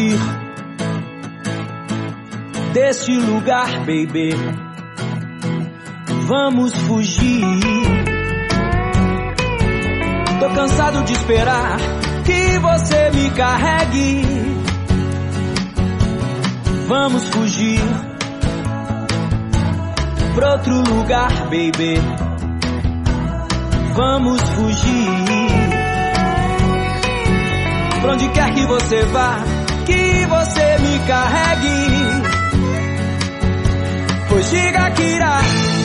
fugir deste lugar, baby. Vamos fugir. Tô cansado de esperar que você me carregue. Vamos fugir pra outro lugar, baby. Vamos fugir. Pra onde quer que você vá, que você me carregue. Pois diga que irá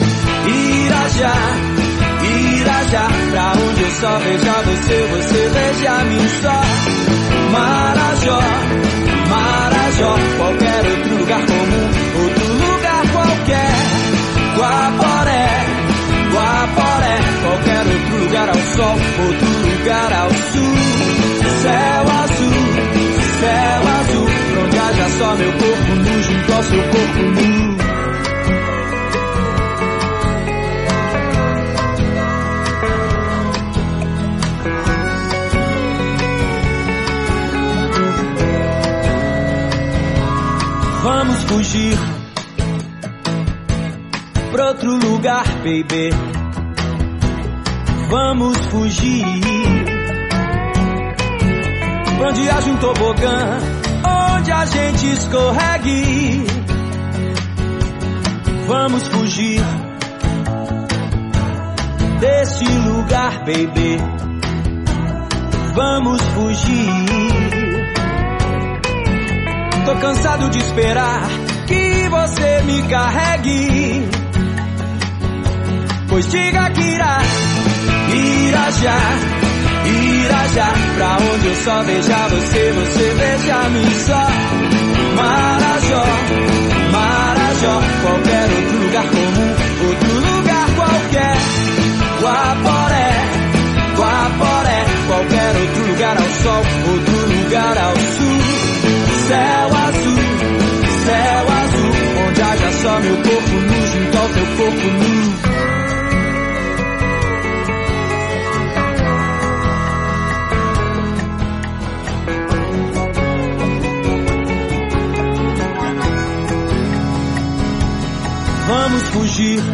já pra onde eu só veja você, você veja-me só. Marajó, Marajó, qualquer outro lugar comum, outro lugar qualquer. Guaporé, Guaporé, qualquer outro lugar ao sol, outro lugar ao sul. Céu azul, pra onde haja só meu corpo nu junto ao seu corpo nu. Vamos fugir pra outro lugar, baby. Vamos fugir pra onde haja um tobogã, onde a gente escorregue. Vamos fugir deste lugar, baby. Vamos fugir. Tô cansado de esperar que você me carregue. Pois diga que irá já pra onde eu só veja você, você veja-me só. Marajó, Marajó, qualquer outro lugar comum, outro lugar qualquer. Guaporé, Guaporé, qualquer outro lugar ao sol, outro lugar ao sul. Céu azul, onde haja só meu corpo nu junto ao teu corpo nu. Vamos fugir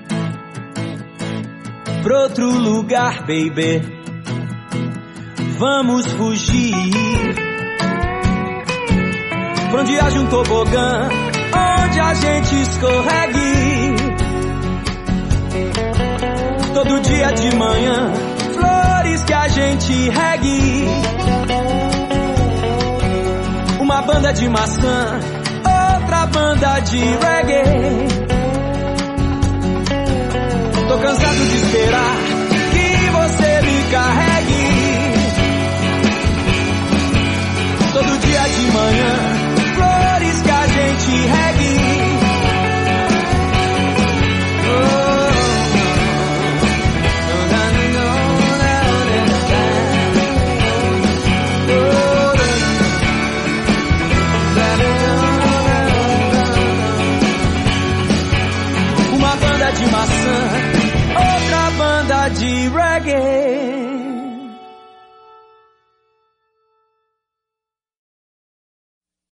pra outro lugar, baby. Vamos fugir pra onde haja um tobogã, onde a gente escorregue. Todo dia de manhã, flores que a gente regue. Uma banda de maçã, outra banda de reggae. Tô cansado de esperar que você me carregue. Todo dia de manhã, flores que a gente regue. Uma banda de maçã, outra banda de reggae.